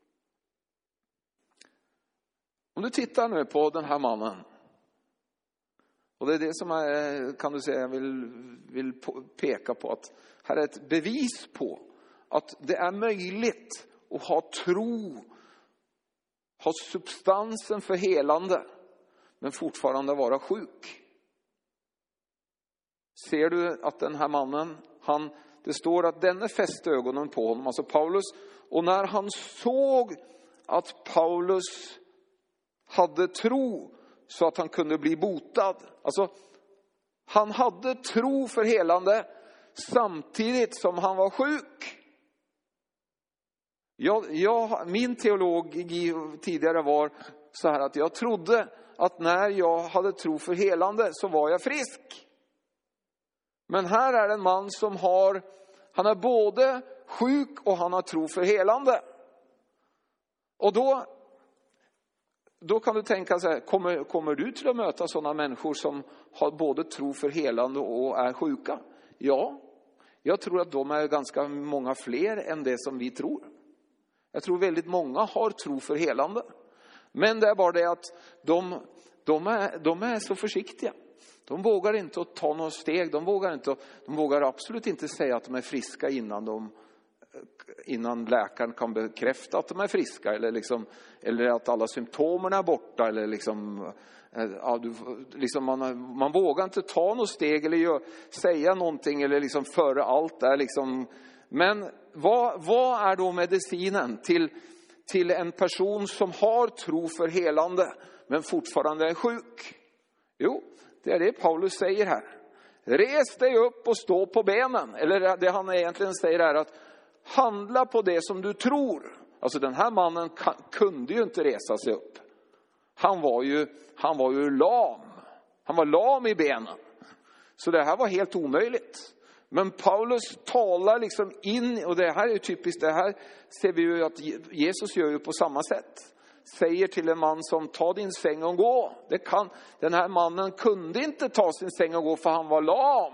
Om du tittar nu på den här mannen, och det är det som är, kan du säga, jag vill peka på, att här är ett bevis på att det är möjligt att ha tro, ha substansen för helande, men fortfarande vara sjuk. Ser du att den här mannen, det står att denne fäste ögonen på honom, alltså Paulus, och när han såg att Paulus hade tro så att han kunde bli botad. Alltså han hade tro för helande samtidigt som han var sjuk. Min teologi tidigare var så här att jag trodde att när jag hade tro för helande så var jag frisk. Men här är en man som han är både sjuk och han har tro för helande. Och då kan du tänka så här, kommer du till att möta sådana människor som har både tro för helande och är sjuka? Ja, jag tror att de är ganska många fler än det som vi tror. Jag tror väldigt många har tro för helande. Men det är bara det att de är så försiktiga. De vågar inte att ta några steg. De vågar absolut inte säga att de är friska innan läkaren kan bekräfta att de är friska. Eller att alla symptomen är borta. Eller man vågar inte ta något steg eller säga någonting. Eller före allt där. Men vad är då medicinen till en person som har tro för helande men fortfarande är sjuk? Jo, det är det Paulus säger här. Res dig upp och stå på benen. Eller det han egentligen säger är att handla på det som du tror. Alltså den här mannen kunde ju inte resa sig upp. Han var ju lam. Han var lam i benen. Så det här var helt omöjligt. Men Paulus talar in, och det här är ju typiskt, det här ser vi ju att Jesus gör ju på samma sätt. Säger till en man som tar din säng och gå. Den här mannen kunde inte ta sin säng och gå för han var lam.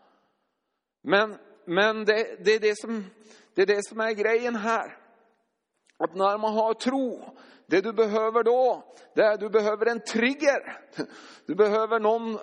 Men det är det som är grejen här. Att när man har tro, det du behöver då, det är du behöver en trigger. Du behöver någon,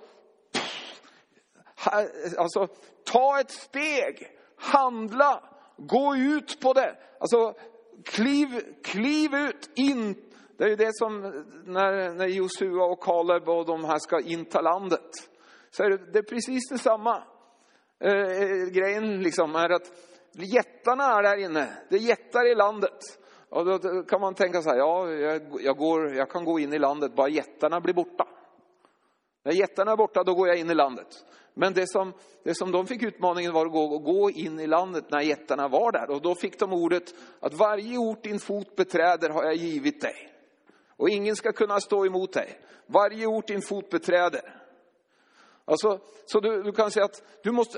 ta ett steg, handla, gå ut på det. Alltså kliv ut in. Det är ju det som när Josua och Kaleb och de här ska in till landet. Så är det är precis detsamma. Grejen är att jättarna är där inne. Det är jättar i landet. Och då kan man tänka så här, jag kan gå in i landet bara jättarna blir borta. När jättarna är borta, då går jag in i landet. Men det som de fick utmaningen var att gå in i landet när jättarna var där. Och då fick de ordet att varje ort din fot beträder har jag givit dig. Och ingen ska kunna stå emot dig. Varje ort din fot beträder. Alltså, så du kan säga att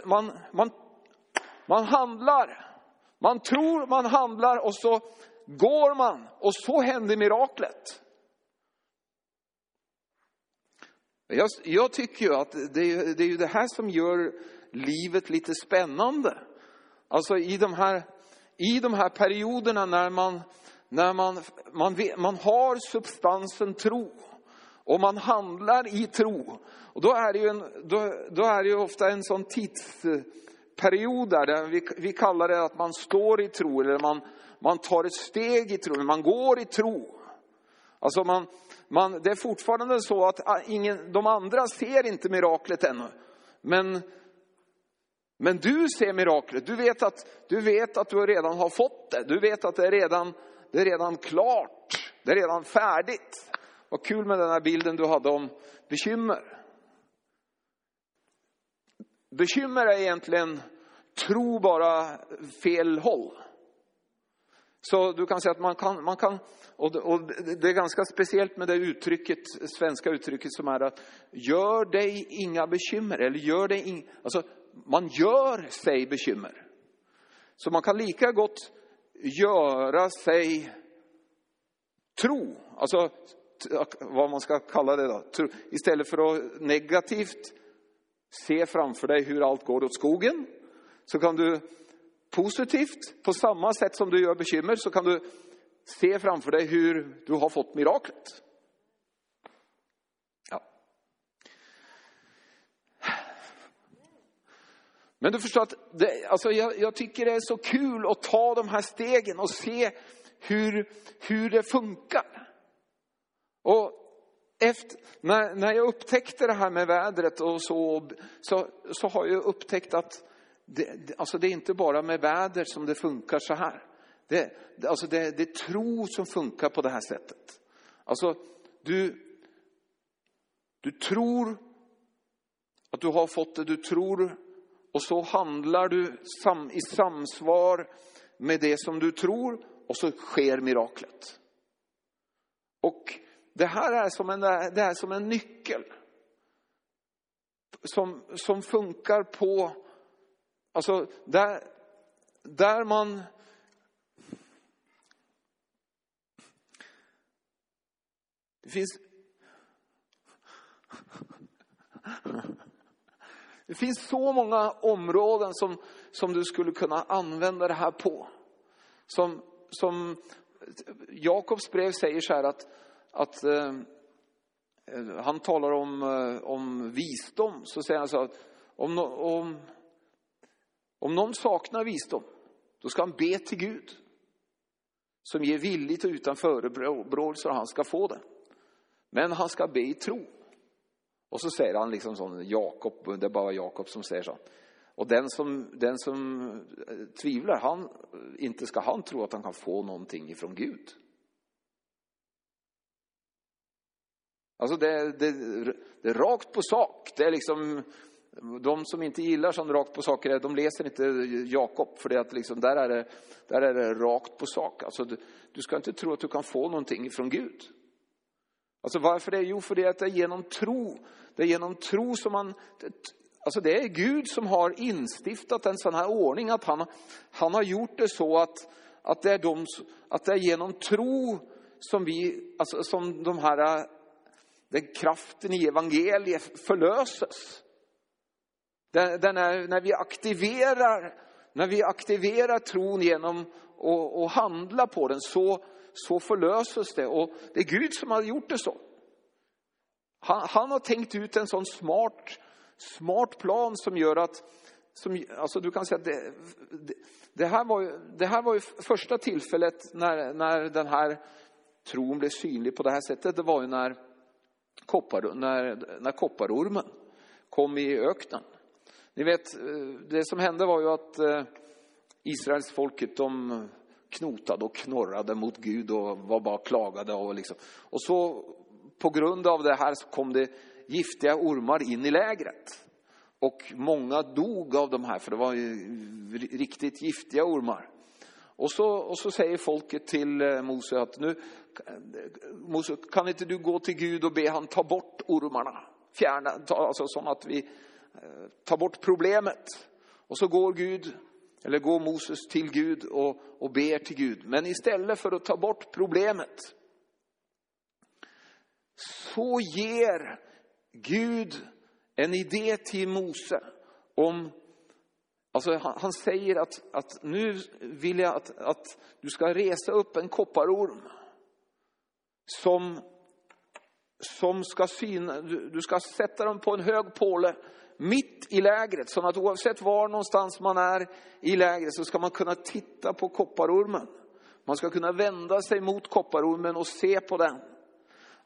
man handlar. Man tror, man handlar och så går man. Och så händer miraklet. Jag tycker ju att det är ju det här som gör livet lite spännande. Alltså i de här perioderna när man har substansen tro och man handlar i tro. Och då är det ju ofta en sån tidsperiod där vi kallar det att man står i tro eller man tar ett steg i tro, man går i tro. Alltså det är fortfarande så att de andra ser inte miraklet ännu. Men du ser miraklet. Du vet att du redan har fått det. Du vet att det är redan klart. Det är redan färdigt. Vad kul med den här bilden du hade om bekymmer. Bekymmer är egentligen tro bara fel håll. Så du kan säga att man kan och det är ganska speciellt med det uttrycket, svenska uttrycket som är att gör dig inga bekymmer, eller alltså man gör sig bekymmer. Så man kan lika gott göra sig tro, alltså vad man ska kalla det då, tro, istället för att negativt se framför dig hur allt går åt skogen, så kan du positivt, på samma sätt som du gör bekymmer, så kan du se framför dig hur du har fått miraklet. Ja. Men du förstår att jag tycker det är så kul att ta de här stegen och se hur det funkar. Och när jag upptäckte det här med vädret och så har jag upptäckt att det är inte bara med väder som det funkar så här. Det är tro som funkar på det här sättet. Alltså du tror att du har fått det, du tror, och så handlar du i samsvar med det som du tror, och så sker miraklet. Och det här är som en nyckel som funkar på, alltså där man det finns så många områden som du skulle kunna använda det här på. Som Jakobs brev säger så här att han talar om visdom, så säger han så att om någon saknar visdom, då ska han be till Gud som ger villigt och utan förebråelser, han ska få det. Men han ska be i tro. Och så säger han liksom sån Jakob, det är bara Jakob som säger så. Och den som tvivlar, inte ska han tro att han kan få någonting ifrån Gud. Alltså det är rakt på sak. Det är liksom, de som inte gillar sån rakt på saker, de läser inte Jakob, för det att liksom där är det rakt på sak. Alltså du ska inte tro att du kan få någonting ifrån Gud. Alltså varför det? Jo, för det är att det är genom tro. Det är genom tro som alltså det är Gud som har instiftat en sån här ordning, att han har gjort det så att det är genom tro som som den kraften i evangeliet förlöses. När vi aktiverar tron genom att handla på den, så förlöses det. Och det är Gud som har gjort det så. Han har tänkt ut en sån smart plan som gör att, alltså du kan säga att det här var ju första tillfället när den här tron blev synlig på det här sättet. Det var ju när kopparormen kom i öknen. Ni vet, det som hände var ju att Israels folket, de knotade och knorrade mot Gud och var bara klagade och så på grund av det här så kom det giftiga ormar in i lägret. Och många dog av de här, för det var ju riktigt giftiga ormar. Och så säger folket till Mose att nu, Mose, kan inte du gå till Gud och be han ta bort ormarna? Alltså som att vi tar bort problemet. Och så går Moses till Gud och ber till Gud. Men istället för att ta bort problemet, så ger Gud en idé till Mose om, alltså han säger att nu vill jag att du ska resa upp en kopparorm som ska syna, du ska sätta den på en hög påle mitt i lägret, så att oavsett var någonstans man är i lägret så ska man kunna titta på kopparormen. Man ska kunna vända sig mot kopparormen och se på den.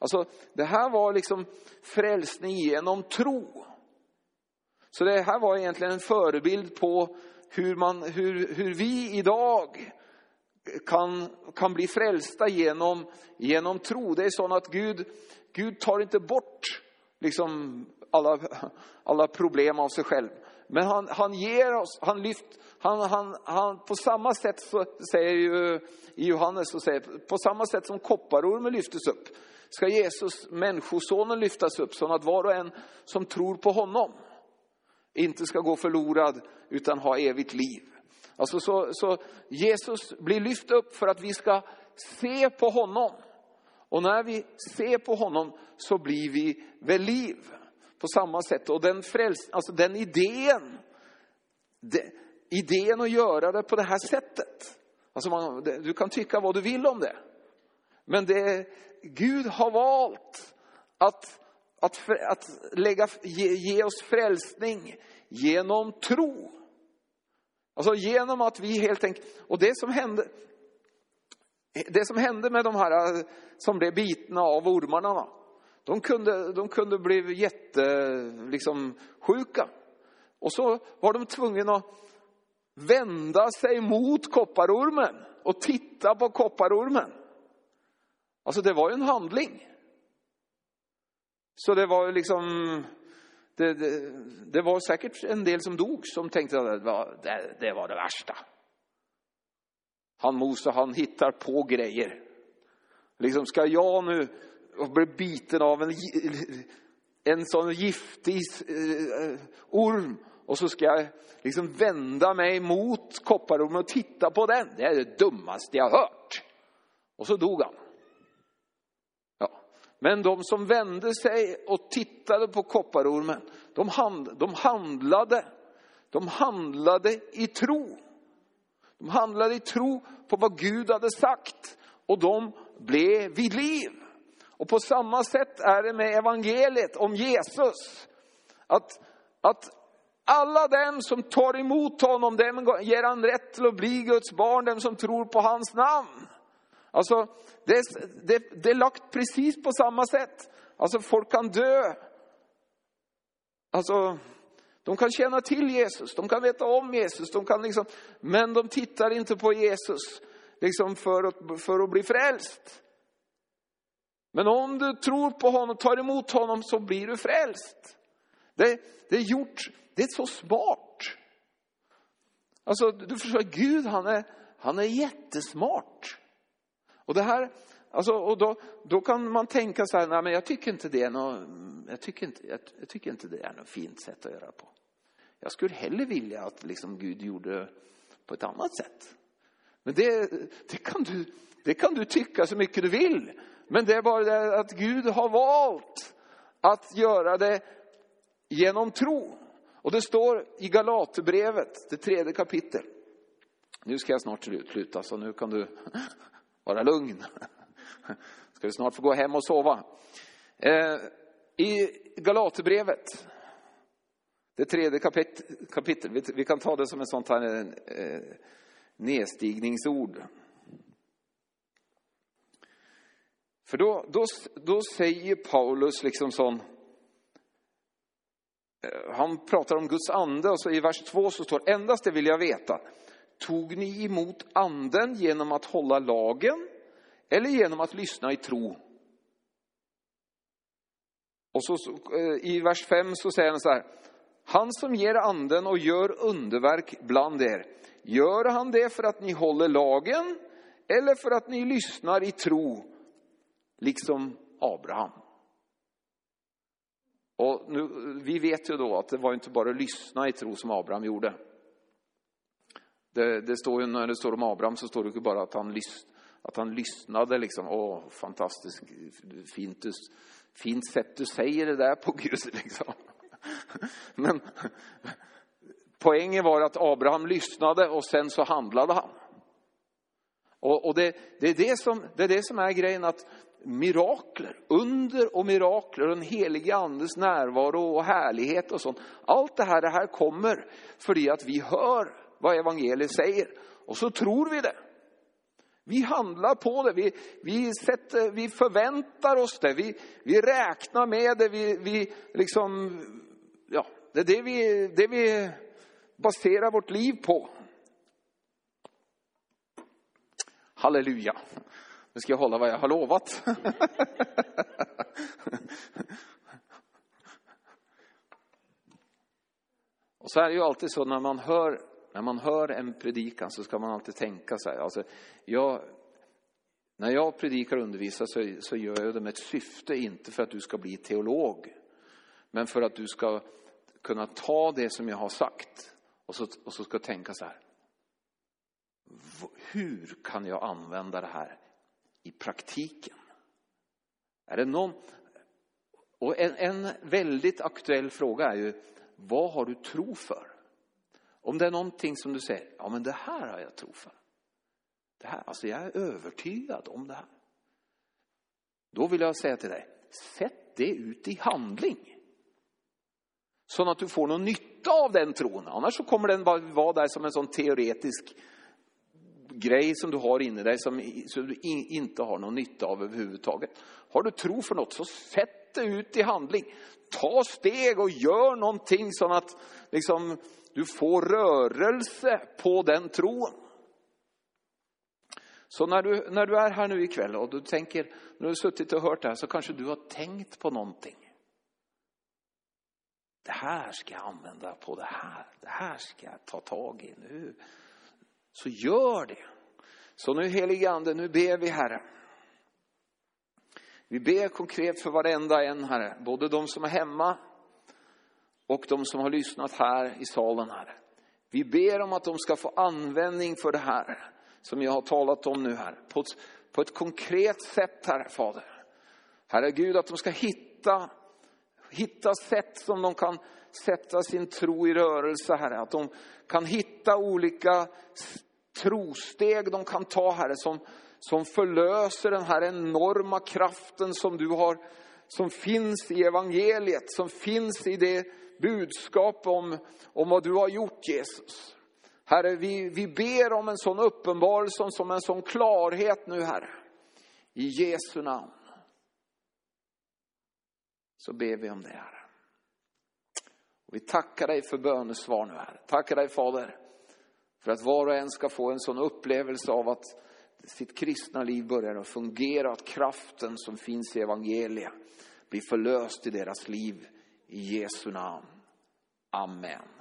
Alltså det här var liksom frälsning genom tro. Så det här var egentligen en förebild på hur vi idag kan bli frälsta genom tro. Det är så att Gud tar inte bort liksom alla problem av sig själv. Men han ger oss, han på samma sätt, så säger ju i Johannes, så säger, på samma sätt som kopparormen lyftes upp, ska Jesus, människosonen, lyftas upp, så att var och en som tror på honom inte ska gå förlorad utan ha evigt liv. Alltså så Jesus blir lyft upp för att vi ska se på honom. Och när vi ser på honom så blir vi väl liv på samma sätt. Och den idén att göra det på det här sättet. Alltså du kan tycka vad du vill om det. Men Gud har valt att ge oss frälsning genom tro. Alltså genom att vi helt enkelt, och det som hände med de här som blev bitna av ormarna, de kunde bli sjuka. Och så var de tvungna att vända sig mot kopparormen och titta på kopparormen. Alltså det var ju en handling. Så det var det var säkert en del som dog, som tänkte att det var det värsta. Mose, han hittar på grejer. Liksom, ska jag nu bli biten av en sån giftig orm, och så ska jag liksom vända mig mot kopparormen och titta på den. Det är det dummaste jag har hört. Och så dog han. Men de som vände sig och tittade på kopparormen, de handlade i tro. De handlade i tro på vad Gud hade sagt, och de blev vid liv. Och på samma sätt är det med evangeliet om Jesus. Att alla dem som tar emot honom, dem ger han rätt till att bli Guds barn, dem som tror på hans namn. Alltså det är lagt precis på samma sätt. Alltså folk kan dö. Alltså de kan känna till Jesus, de kan veta om Jesus, men de tittar inte på Jesus för att bli frälst. Men om du tror på honom, tar emot honom, så blir du frälst. Det är så smart. Alltså du förstår, Gud han är jättesmart. Och det här, alltså, och då kan man tänka så här, nej men jag tycker inte det är något fint sätt att göra på. Jag skulle hellre vilja att Gud gjorde på ett annat sätt. Men det kan du tycka så mycket du vill. Men det är bara det att Gud har valt att göra det genom tro. Och det står i Galaterbrevet, det 3:e kapitel. Nu ska jag snart sluta, så nu kan du vara lugn. Ska vi snart få gå hem och sova. I Galaterbrevet, det 3:e kapitel. Vi kan ta det som en sån här nedstigningsord. För då säger Paulus han pratar om Guds ande, och så i vers 2 så står: endast det vill jag veta. Tog ni emot anden genom att hålla lagen eller genom att lyssna i tro? Och så i vers 5 så säger han så här: han som ger anden och gör underverk bland er, gör han det för att ni håller lagen eller för att ni lyssnar i tro, liksom Abraham? Och nu, vi vet ju då att det var inte bara att lyssna i tro som Abraham gjorde. Det står ju, när det står om Abraham så står det ju bara att han lyssnade fantastiskt fint sätt du säger det där på Gud Men poängen var att Abraham lyssnade och sen så handlade han. Och det är det som är grejen, att mirakler, under och mirakler, den helige andes närvaro och härlighet och sånt. Allt det här kommer för att vi hör vad evangeliet säger. Och så tror vi det. Vi handlar på det, vi förväntar oss det, vi räknar med det, vi liksom, ja, det är det vi baserar vårt liv på. Halleluja. Nu ska jag hålla vad jag har lovat. Och så är det ju alltid så när man hör en predikan så ska man alltid tänka så här. Alltså, när jag predikar och undervisar så gör jag det med ett syfte, inte för att du ska bli teolog. Men för att du ska kunna ta det som jag har sagt och så ska tänka så här. Hur kan jag använda det här i praktiken? Är det någon... Och en väldigt aktuell fråga är ju, vad har du tro för? Om det är någonting som du säger, ja men det här har jag tro för. Det här, alltså jag är övertygad om det här. Då vill jag säga till dig, sätt det ut i handling. Så att du får någon nytta av den tron. Annars så kommer den bara vara där som en sån teoretisk grej som du har inne dig som du inte har någon nytta av överhuvudtaget. Har du tro för något så sätt det ut i handling. Ta steg och gör någonting så att liksom, du får rörelse på den tron. Så när du är här nu ikväll och du tänker, när du har suttit och hört det här så kanske du har tänkt på någonting. Det här ska jag använda på det här. Det här ska jag ta tag i nu. Så gör det. Så nu helige ande, nu ber vi Herre. Vi ber konkret för varenda en Herre. Både de som är hemma och de som har lyssnat här i salen Herre. Vi ber om att de ska få användning för det här som jag har talat om nu här. På ett konkret sätt Herre Fader. Herre Gud, att de ska hitta sätt som de kan sätta sin tro i rörelse Herre. Att de kan hitta olika trosteg de kan ta Herre som förlöser den här enorma kraften som du har, som finns i evangeliet, som finns i det budskap om vad du har gjort Jesus. Herre, vi ber om en sån uppenbarelse, som en sån klarhet nu Herre. I Jesu namn. Så ber vi om det Herre. Och vi tackar dig för bönesvar nu Herre. Tackar dig Fader. För att var och en ska få en sån upplevelse av att sitt kristna liv börjar att fungera. Att kraften som finns i evangeliet blir förlöst i deras liv. I Jesu namn. Amen.